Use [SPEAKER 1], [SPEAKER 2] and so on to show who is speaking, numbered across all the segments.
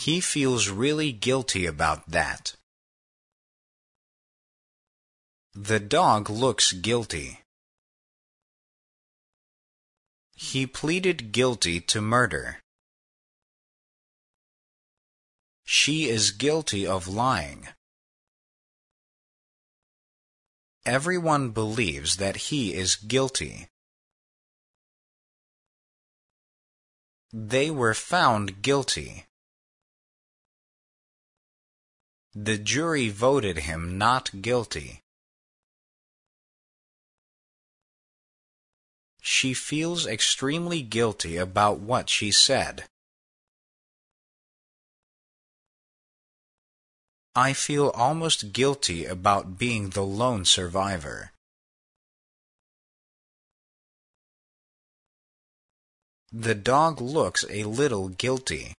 [SPEAKER 1] He feels really guilty about that. The dog looks guilty. He pleaded guilty to murder. She is guilty of lying. Everyone believes that he is guilty. They were found guilty. The jury voted him not guilty. She feels extremely guilty about what she said. I feel almost guilty about being the lone survivor. The dog looks a little guilty.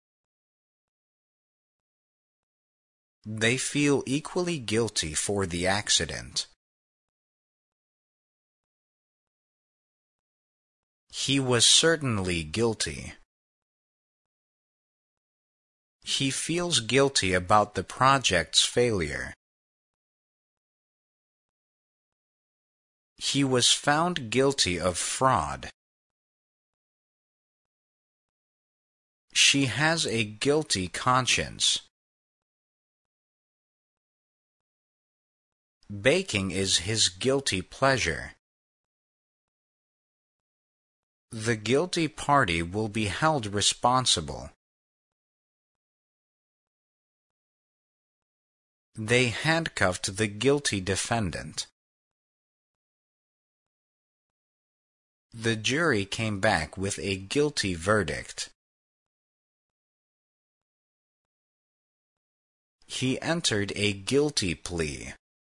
[SPEAKER 1] They feel equally guilty for the accident. He was certainly guilty. He feels guilty about the project's failure. He was found guilty of fraud. She has a guilty conscience. Baking is his guilty pleasure. The guilty party will be held responsible. They handcuffed the guilty defendant. The jury came back with a guilty verdict. He entered a guilty plea.